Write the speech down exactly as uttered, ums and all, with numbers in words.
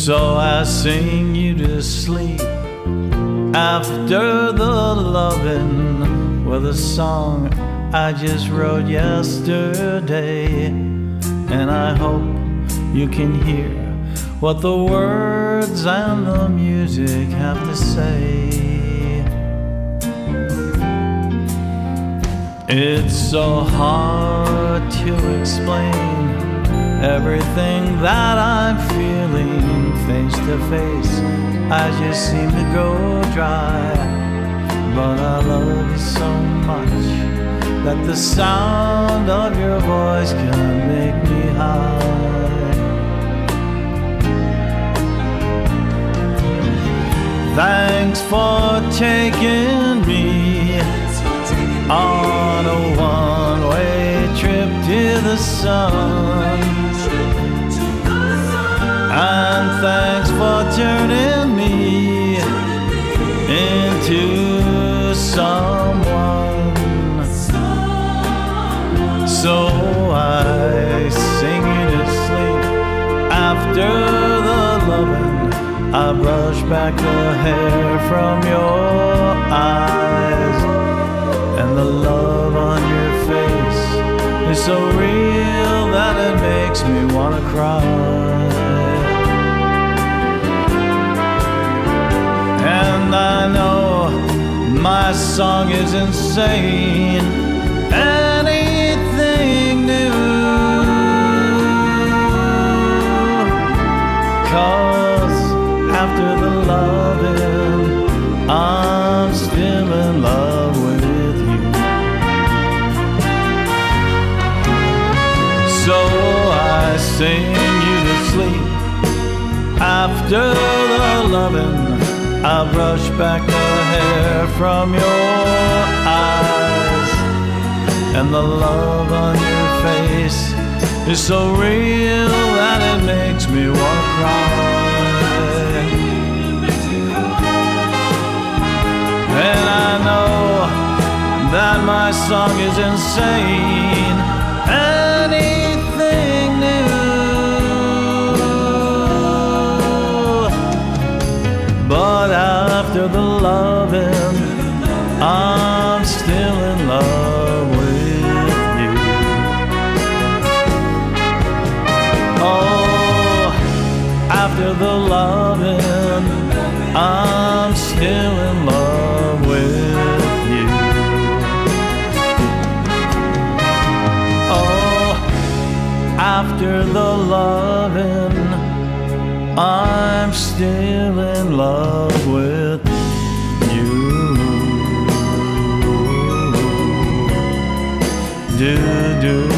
So I sing you to sleep after the loving with a song I just wrote yesterday. And I hope you can hear what the words and the music have to say. It's so hard to explain everything that I'm feeling face to face. I just seem to go dry, but I love you so much that the sound of your voice can make me high. Thanks for taking me on a one-way trip to the sun, and thanks for turning me into someone. So I sing you to sleep after the loving. I brush back the hair from your eyes, and the love on your face is so real that it makes me wanna cry. And I know my song is insane, anything new, 'cause after the loving, I'm still in love with you. So I sing you to sleep after the loving. I brush back the hair from your eyes, and the love on your face is so real that it makes me wanna cry. And I know that my song is insane, anything new, but after the loving, I'm still in love with you. Oh, after the loving, I'm still in love with you. Oh, after the loving, I'm still in love with you. Do, do.